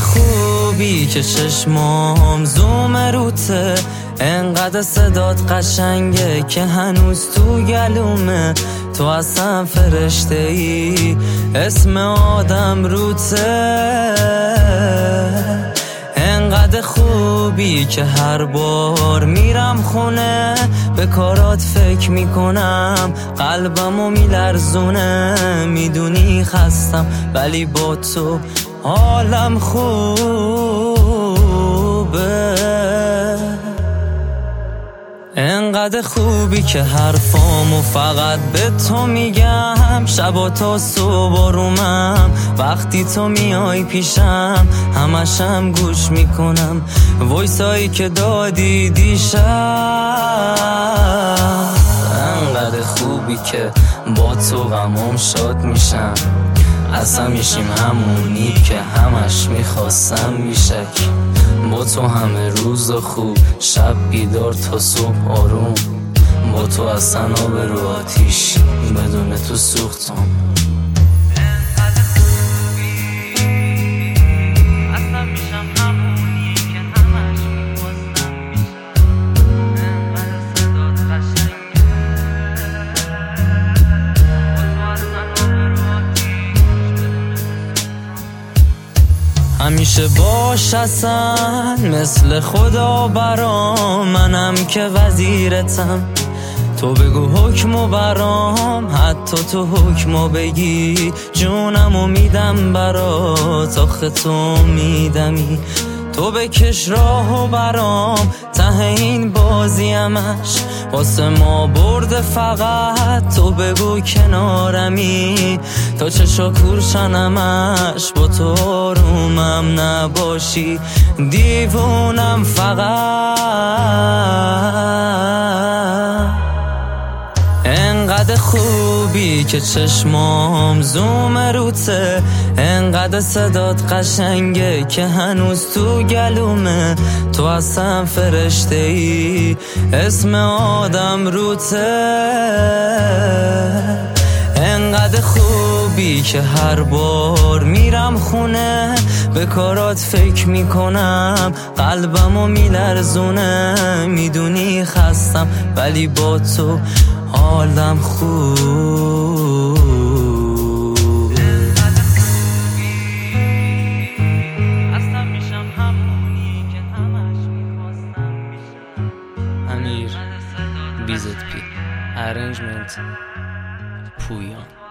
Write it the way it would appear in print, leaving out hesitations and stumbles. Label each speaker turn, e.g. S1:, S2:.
S1: خوبی که چشمام زوم روته، انقدر صدات قشنگه که هنوز تو گلومه. تو اصلا فرشته ای، اسم آدم روته. انقدر خوبی که هر بار میرم خونه به کارات فکر میکنم، قلبمو میلرزونه. میدونی خستم ولی با تو حالم خوبه. انقدر خوبی که حرفامو فقط به تو میگم، شبا تا صبح آرومم. وقتی تو میای پیشم همشم گوش میکنم وایسایی که دادی دیشب. انقدر خوبی که با تو غمام شاد میشم، اصلا میشیم همونی که همش میخواستم میشک. با تو همه روز خوب، شب بیدار تا صبح آروم. با تو اصلا آب رو آتیش، بدون تو سوختم. همیشه باش اصلا مثل خدا برام، منم که وزیرتم. تو بگو حکمو برام، حتی تو حکمو بگی جونمو میدم برات. آخه تو میدمی، تو بکش راهو برام. ته این بازی همش واسه ما برده، فقط تو بگو کنارمی. تا چشا کورشنمش با تو آرومم نباشی، دیوونم فقط. انقدر خوبی که چشمام زوم روته، انقدر صدات قشنگه که هنوز تو گلومه. تو اصلا فرشته ای، اسم آدم روته. انقدر خوبی که هر بار میرم خونه به کارات فکر میکنم، قلبمو میلرزونه. میدونی خستم ولی با تو حالم خوب. اصلا میشم همونی که همش میخواستم میشم. امیر BZP Arrangement پویان.